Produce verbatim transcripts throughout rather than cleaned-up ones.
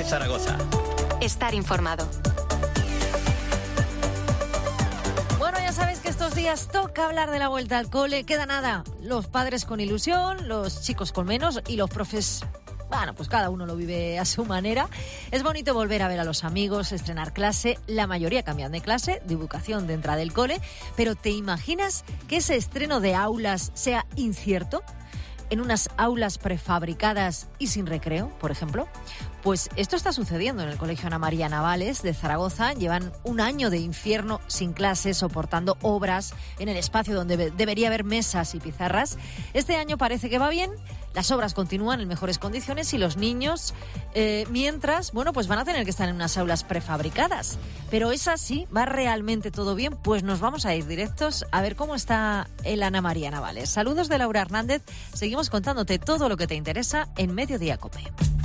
Zaragoza. Estar informado. Bueno, ya sabéis que estos días toca hablar de la vuelta al cole. Queda nada. Los padres con ilusión, los chicos con menos y los profes... Bueno, pues cada uno lo vive a su manera. Es bonito volver a ver a los amigos, estrenar clase. La mayoría cambian de clase, de educación de entrada del cole. Pero ¿te imaginas que ese estreno de aulas sea incierto? En unas aulas prefabricadas y sin recreo, por ejemplo. Pues esto está sucediendo en el Colegio Ana María Navales de Zaragoza. Llevan un año de infierno sin clases, soportando obras en el espacio donde debería haber mesas y pizarras. Este año parece que va bien. Las obras continúan en mejores condiciones y los niños, eh, mientras, bueno, pues van a tener que estar en unas aulas prefabricadas. Pero ¿es así? ¿Va realmente todo bien? Pues nos vamos a ir directos a ver cómo está el Ana María Navales. Saludos de Laura Hernández. Seguimos contándote todo lo que te interesa en Mediodía COPE.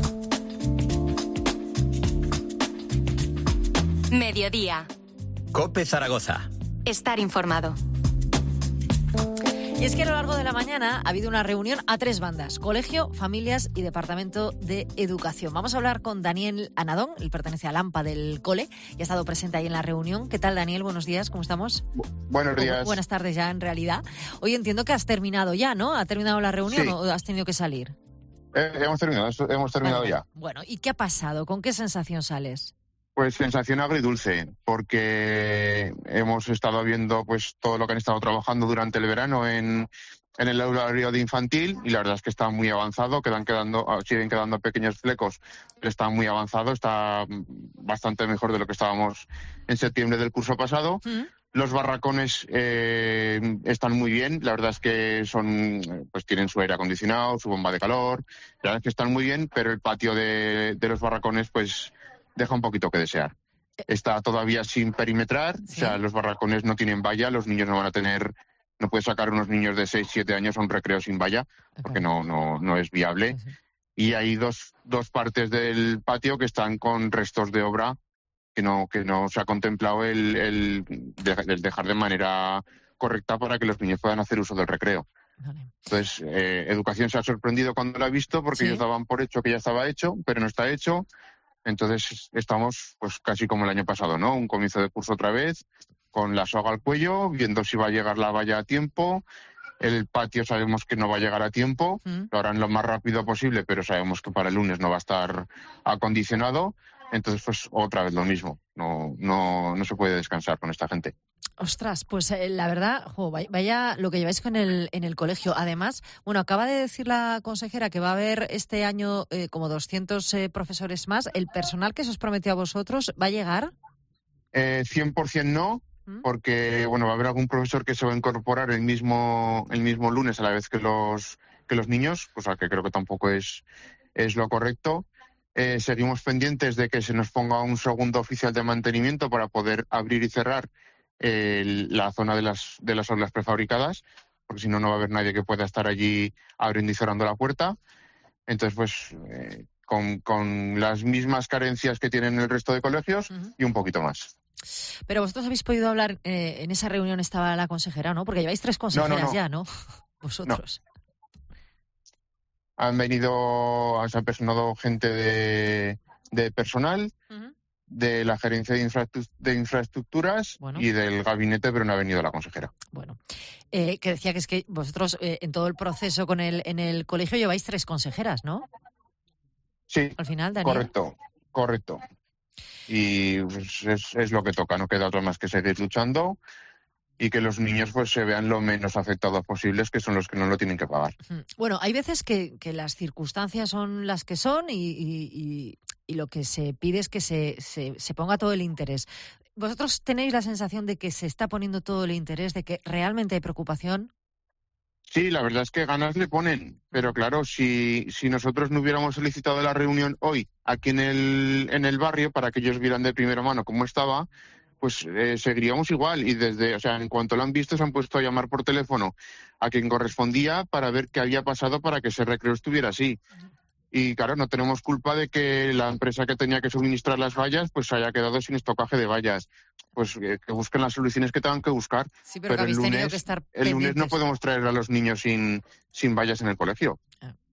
Mediodía. COPE Zaragoza. Estar informado. Y es que a lo largo de la mañana ha habido una reunión a tres bandas: colegio, familias y departamento de educación. Vamos a hablar con Daniel Anadón, él pertenece al AMPA del cole y ha estado presente ahí en la reunión. ¿Qué tal, Daniel? Buenos días, ¿cómo estamos? Bu- buenos días. Bu- buenas tardes ya, en realidad. Hoy entiendo que has terminado ya, ¿no? ¿Ha terminado la reunión Sí. o has tenido que salir? Eh, hemos terminado, hemos terminado Vale, ya. vale. Bueno, ¿y qué ha pasado? ¿Con qué sensación sales? Pues sensación agridulce, porque hemos estado viendo pues todo lo que han estado trabajando durante el verano en, en el horario de infantil y la verdad es que está muy avanzado, quedan quedando, siguen quedando pequeños flecos, pero está muy avanzado, está bastante mejor de lo que estábamos en septiembre del curso pasado. ¿Mm? Los barracones eh, están muy bien, la verdad es que son, pues tienen su aire acondicionado, su bomba de calor, la verdad es que están muy bien, pero el patio de, de los barracones pues deja un poquito que desear. Está todavía sin perimetrar, Sí. o sea, los barracones no tienen valla, los niños no van a tener, no puedes sacar unos niños de seis, siete años a un recreo sin valla, porque no, no, no es viable. Sí, sí. Y hay dos, dos partes del patio que están con restos de obra que no, que no se ha contemplado el, el, de- el dejar de manera correcta para que los niños puedan hacer uso del recreo. Vale. Entonces, eh, Educación se ha sorprendido cuando lo ha visto porque Sí. ellos daban por hecho que ya estaba hecho, pero no está hecho. Entonces, estamos pues casi como el año pasado, ¿no? Un comienzo de curso otra vez, con la soga al cuello, viendo si va a llegar la valla a tiempo. El patio sabemos que no va a llegar a tiempo, ¿Mm? lo harán lo más rápido posible, pero sabemos que para el lunes no va a estar acondicionado. Entonces, pues otra vez lo mismo. No, no, no se puede descansar con esta gente. Ostras, pues eh, la verdad, jo, vaya, vaya lo que lleváis con el, en el colegio. Además, bueno, acaba de decir la consejera que va a haber este año eh, como doscientos eh, profesores más. ¿El personal que se os prometió a vosotros va a llegar? Eh, cien por ciento no, ¿Mm? porque bueno, va a haber algún profesor que se va a incorporar el mismo, el mismo lunes a la vez que los, que los niños, cosa que creo que tampoco es, es lo correcto. Eh, seguimos pendientes de que se nos ponga un segundo oficial de mantenimiento para poder abrir y cerrar eh, la zona de las, de las aulas prefabricadas, porque si no, no va a haber nadie que pueda estar allí abriendo y cerrando la puerta. Entonces, pues, eh, con, con las mismas carencias que tienen el resto de colegios Ujú. y un poquito más. Pero vosotros habéis podido hablar, eh, en esa reunión estaba la consejera, ¿no? Porque lleváis tres consejeras no. ya, ¿no? Vosotros. Han venido, se han personado gente de, de personal, Ujú. de la gerencia de, infraestru- de infraestructuras Bueno. y del gabinete, pero no ha venido la consejera. Bueno, eh, que decía que es que vosotros eh, en todo el proceso con el, en el colegio lleváis tres consejeras, ¿no? Sí, Al final, Daniel. correcto, correcto. Y pues, es, es lo que toca, no queda otra más que seguir luchando y que los niños pues se vean lo menos afectados posibles, que son los que no lo tienen que pagar. Ujú. Bueno, hay veces que, que las circunstancias son las que son y, y- y- y lo que se pide es que se, se, se ponga todo el interés. ¿Vosotros tenéis la sensación de que se está poniendo todo el interés, de que realmente hay preocupación? Sí, la verdad es que ganas le ponen, pero claro, si, si nosotros no hubiéramos solicitado la reunión hoy aquí en el, en el barrio para que ellos vieran de primera mano cómo estaba, pues eh, seguiríamos igual. Y desde, o sea, en cuanto lo han visto, se han puesto a llamar por teléfono a quien correspondía para ver qué había pasado para que ese recreo estuviera así. Y claro, no tenemos culpa de que la empresa que tenía que suministrar las vallas pues haya quedado sin estocaje de vallas. Pues eh, que busquen las soluciones que tengan que buscar. Sí, pero, que Pero el habéis tenido lunes, que estar el lunes no pendientes. podemos traer a los niños sin, sin vallas en el colegio. Ah,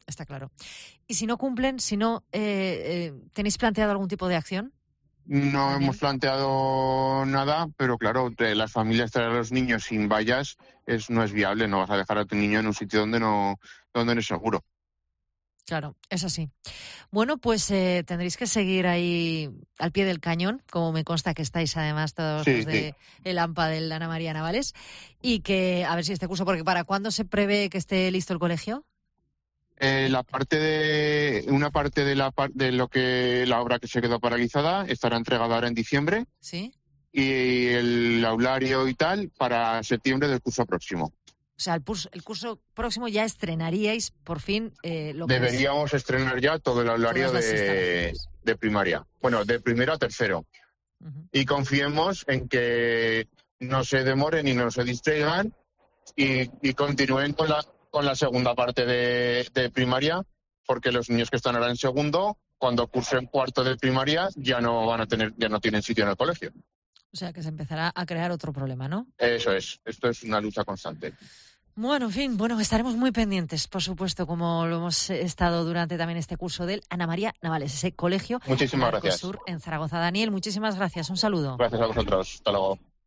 Está claro. ¿Y si no cumplen, si no, eh, eh, tenéis planteado algún tipo de acción? No Daniel. hemos planteado nada, pero claro, de las familias traer a los niños sin vallas es, no es viable. No vas a dejar a tu niño en un sitio donde no, donde no es seguro. Claro, es así. Bueno, pues eh, tendréis que seguir ahí al pie del cañón, como me consta que estáis además todos Sí, los de sí. el AMPA del Ana María Navales, y que a ver si este curso, porque ¿para cuándo se prevé que esté listo el colegio? Eh, la parte de una parte de la par- de lo que la obra que se quedó paralizada estará entregada ahora en diciembre Sí. y el aulario y tal para septiembre del curso próximo. O sea, el curso, el curso próximo ya estrenaríais por fin eh, lo que es Deberíamos estrenar ya todo el aulario todas las de, instalaciones. de primaria. Bueno, de primero a tercero. Ujú. Y confiemos en que no se demoren y no se distraigan y, y continúen con la, con la segunda parte de, de primaria, porque los niños que están ahora en segundo, cuando cursen cuarto de primaria, ya no van a tener, ya no tienen sitio en el colegio. O sea, que se empezará a crear otro problema, ¿no? Eso es, esto es una lucha constante. Bueno, en fin, bueno, estaremos muy pendientes, por supuesto, como lo hemos estado durante también este curso del Ana María Navales, ese colegio Muchísimas gracias. Sur en Zaragoza. Daniel, muchísimas gracias. Un saludo. Gracias a vosotros. Hasta luego.